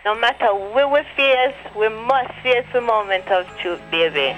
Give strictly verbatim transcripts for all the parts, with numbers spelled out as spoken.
No matter where we face, we must face the moment of truth, baby.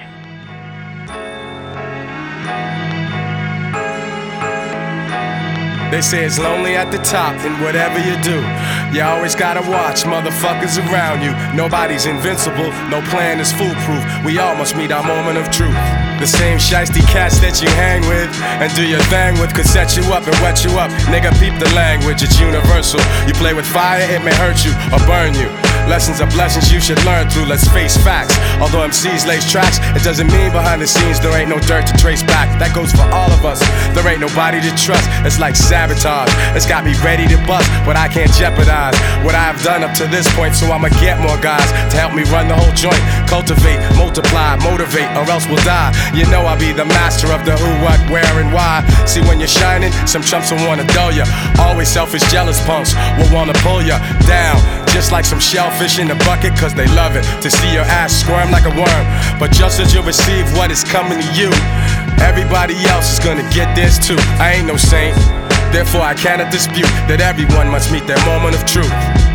They say it's lonely at the top, and whatever you do, you always gotta watch motherfuckers around you. Nobody's invincible, no plan is foolproof. We all must meet our moment of truth. The same shiesty cats that you hang with and do your thing with could set you up and wet you up. Nigga, peep the language, it's universal. You play with fire, it may hurt you or burn you. Lessons are blessings you should learn through, let's face facts. Although M Cs lace tracks, it doesn't mean behind the scenes there ain't no dirt to trace back. That goes for all of us, there ain't nobody to trust. It's like sabotage, it's got me ready to bust, but I can't jeopardize what I've done up to this point. So I'ma get more guys to help me run the whole joint. Cultivate, multiply, motivate, or else we'll die. You know I'll be the master of the who, what, where, and why. See, when you're shining, some chumps will wanna dull ya. Always selfish, jealous punks will wanna pull ya down, just like some shellfish in the bucket, cause they love it to see your ass squirm like a worm. But just as you receive what is coming to you, everybody else is gonna get this too. I ain't no saint, therefore I cannot dispute that everyone must meet their moment of truth.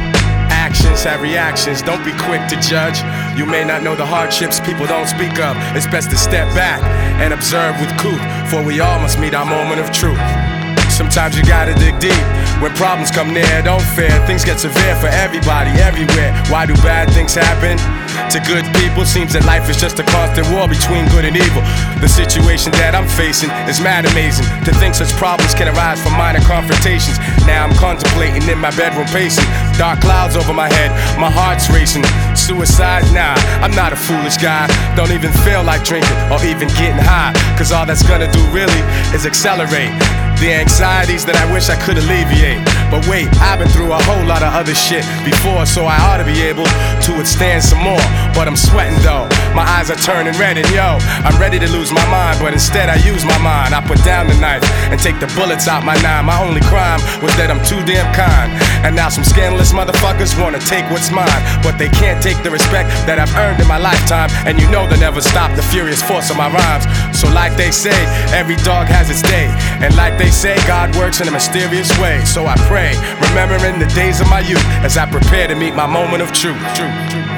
Actions have reactions, don't be quick to judge. You may not know the hardships people don't speak of. It's best to step back and observe with couth, for we all must meet our moment of truth. Sometimes you gotta dig deep. When problems come near, don't fear. Things get severe for everybody, everywhere. Why do bad things happen to good people? Seems that life is just a constant war between good and evil. The situation that I'm facing is mad amazing. To think such problems can arise from minor confrontations. Now I'm contemplating in my bedroom pacing. Dark clouds over my head, my heart's racing. Suicide? Nah, I'm not a foolish guy. Don't even feel like drinking or even getting high, cause all that's gonna do really is accelerate the anxieties that I wish I could alleviate. But wait, I've been through a whole lot of other shit before, so I ought to be able to withstand some more. But I'm sweating though, my eyes are turning red, and yo, I'm ready to lose my mind, but instead I use my mind. I put down the knife and take the bullets out my nine. My only crime was that I'm too damn kind, and now some scandalous motherfuckers wanna take what's mine, but they can't take the respect that I've earned in my lifetime. And you know they'll never stop the furious force of my rhymes. So like they say, every dog has its day, and like they say, God works in a mysterious way. So I pray, remembering the days of my youth as I prepare to meet my moment of truth. Truth.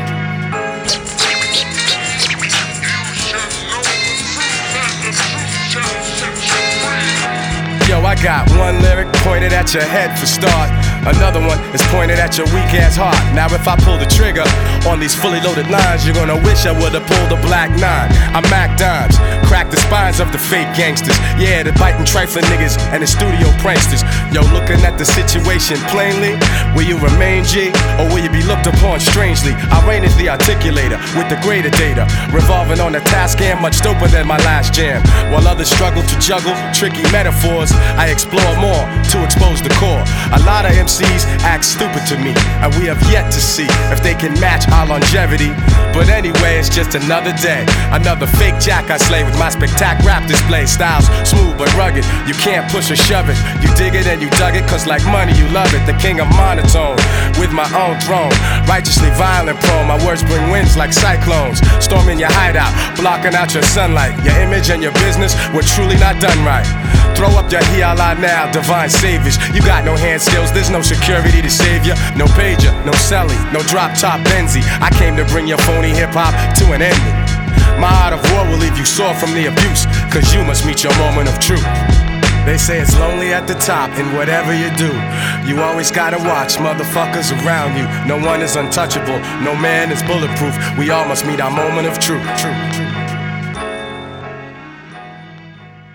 Yo, I got one lyric pointed at your head for start. Another one is pointed at your weak ass heart. Now if I pull the trigger on these fully loaded lines, you're gonna wish I would've pulled a black nine. I'm Mac Dimes, crack the spines of the fake gangsters. Yeah, the biting trifling niggas and the studio pranksters. Yo, looking at the situation plainly, will you remain G, or will you be looked upon strangely? I reign as the articulator with the greater data, revolving on a task and much doper than my last jam. While others struggle to juggle tricky metaphors, I explore more to expose the core. A lot of M Cs act stupid to me, and we have yet to see if they can match our longevity. But anyway, it's just another day, another fake jack I slay with my spectac rap display. Styles smooth but rugged, you can't push or shove it. You dig it and you dug it, cause like money you love it. The king of monotone, with my own throne, righteously violent prone. My words bring winds like cyclones, storming your hideout, blocking out your sunlight. Your image and your business were truly not done right. Throw up your hiala now, divine saviors. You got no hand skills, there's no security to save you. No pager, no celly, no drop top Benzie. I came to bring your phony hip hop to an ending. My art of war will leave you sore from the abuse, cause you must meet your moment of truth. They say it's lonely at the top, and whatever you do, you always gotta watch motherfuckers around you. No one is untouchable, no man is bulletproof. We all must meet our moment of truth. Truth.